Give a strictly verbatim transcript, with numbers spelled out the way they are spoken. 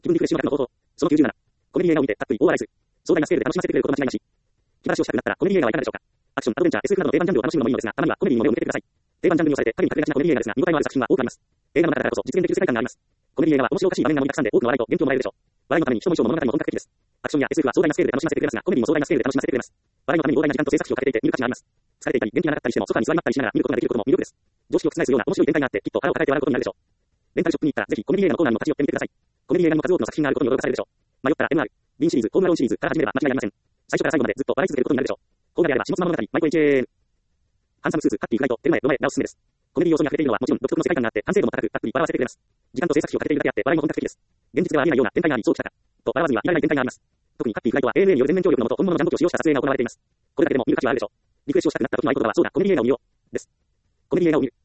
気分リフレッシュの方法。そのきゅうじゅうなな。コメディ映画を見て、たっぷり大笑いする。壮大なスケールで楽しませてくれること間違いなし。気晴らしをしたくなったら、コメディ映画はいかがでしょうか。アクション、アドベンチャー、エスエフ などの定番ジャンルを楽しむのもいいのですが、たまにはコメディにも目を向けてください。定番ジャンルに押されて、影に隠れがちなコメディ映画ですが、見応えのある作品は多くあります。映画の中だからこそ実現できる世界観があります。コメディ映画は面白おかしい場面が盛りだくさんで多くの笑いと元気をもらえるでしょう。笑いのために人も衣装も物語も本格的です。アクションや エスエフ は壮大なスケールで楽しませてくれますが、コメディも壮大なスケールで楽しませてくれます。笑いのために膨大な時間と制作費をかけていて見る価値があります。疲れていたり、元気がなかったりしても、ソファに座りまったりしながら見ることができることも魅力です。常識を覆すような面白い展開があって、きっと腹を抱えて笑うことになるでしょう。レンタルショップに行ったら、ぜひコメディ映画のコーナーにも立ち寄ってみてください。コメディ映画にも数多くの作品があることに驚かされるでしょう。迷ったら エムアール、ビーンシリーズ、ホームアローンシリーズから始めれば間違いありません。最初から最後までずっと笑い続けることになるでしょう。こうであれば、下妻物語、マイコイチェーン。ハンサムスーツ、ハッピーフライト、テルマエ、ロマエがおすすめです。コメディ要素に溢れているのはもちろん独特の世界観があって、完成度も高く、たっぷり笑わせてくれます。時間と制作費をかけているだけあって、笑いも本格的です。現実ではありえないような展開があり、そうきたか。と笑わずにはいられない展開があります。特にハッピーフライトは エーエヌエー による全面協力のもと、本物のジャンボ機を使用した撮影が行われています。これだけでも見る価値はあるでしょう。リフレッシュをしたくなった時の合言葉は、そうだ、コメディ映画を見よう。です。コメディ映画を見る。